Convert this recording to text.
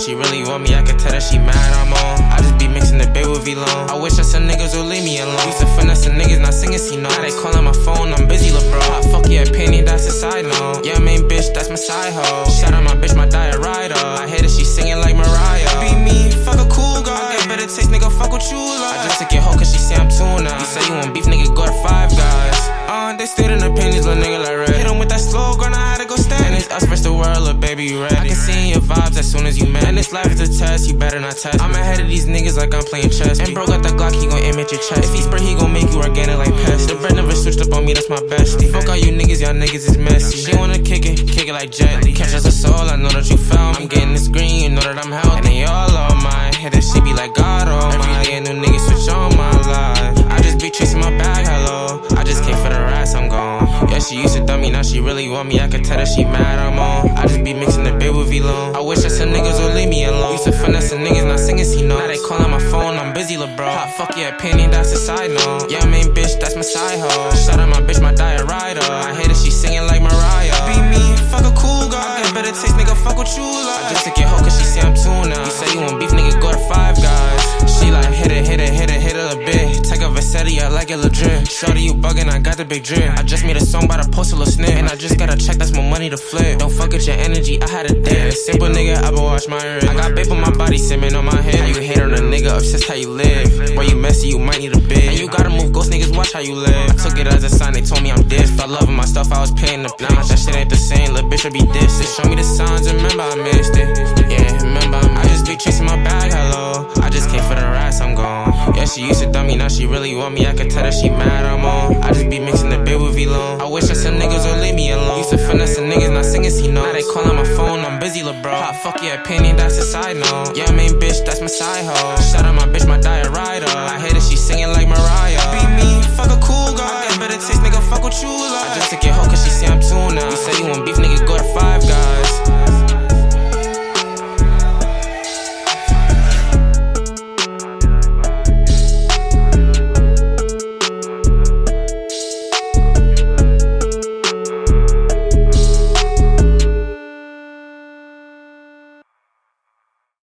she really want me. I can tell that she mad I'm on. I just be mixing the bait with V-Long. I wish that some niggas would leave me alone. Used to finesse some niggas, not singing C no. Now they calling my phone, I'm busy, lil' bro. Hot fuck yeah, penny, that's a side note. Yeah, main bitch, that's my side hoe. Shout out my bitch, my diet rider. I hate that she singing like Mariah. Be me, fuck a cool guy. I get better taste, nigga, fuck what you like. I just took it home cause she say I'm tuna. You say you want beef, nigga, go to Five Guys. They stood in the pennies, little nigga like red. Hit him with that slow, girl, now I had to go stand. And it's us versus the world, little baby, you ready? I can see in your vibes as soon as you met. And this life is a test, you better not test. I'm ahead of these niggas like I'm playing chess. And bro got the Glock, he gon' aim at your chest. If he spray, he gon' make you organic like pest. The bread never switched up on me, that's my bestie. Fuck all you niggas, y'all niggas is messy. She wanna kick it like Jet Li. Catch us a soul, I know that you felt me. I'm getting this green, you know that I'm healthy. And they all on mine, hit this shit be like God almighty. Every day a new nigga switch on my life. I just be chasing my bag, hello. I just came for the rats, I'm gone. Yeah, she used to dumb me, now she really want me. I can tell that she mad I'm on. I just be mixing the bait with V-Long. I wish that some niggas would leave me alone. Used to finesse some niggas, not singing C no. Now they calling my phone, I'm busy, lil' bro. Hot fuck yeah, penny, that's a side note. Yeah, main bitch, that's my side hoe. Shout out my bitch, my diet rider. I hate that she singing like Mariah. Be me, fuck a cool guy. I get better taste, nigga, fuck what you like. I just took it home cause she say I'm tuna. You say you want beef, nigga, go to Five Guys. She like hit it a bit. Take a Vassetti, I like it legit. Shorty, you bugging, I got the big drip. I just made a song by the post a little snip. And I just got a check, that's more money to flip. Don't fuck with your energy, I had a dip. Simple nigga, I been wash my wrist. I got babe on my body, simming on my head. Now you hate on a nigga, obsessed how you live. Where you messy, you might need a bit. And you gotta move, ghost niggas, watch how you live. I took it as a sign, they told me I'm diff. Fell loving my stuff, I was paying the price. Nah, that shit ain't the same, little bitch, I be dissed. Show me the signs, remember I missed it. Yeah, remember I just be chasing my bag, hello. I just came for the rats, I'm gone. Yeah, she used to dumb me, now she really want me. I can tell that she mad I'm on. I just be mixing the bait with V-Long. I wish that some niggas would leave me alone. Used to finesse some niggas, not singing C no. Now they calling my phone, I'm busy, lil' bro. Hot fuck yeah, penny, that's a side note. Yeah, main bitch, that's my side hoe. Shout out my bitch, my diet rider. I hate that she singing like Mariah. Be me, fuck a cool guy. I get better taste, nigga, fuck what you like.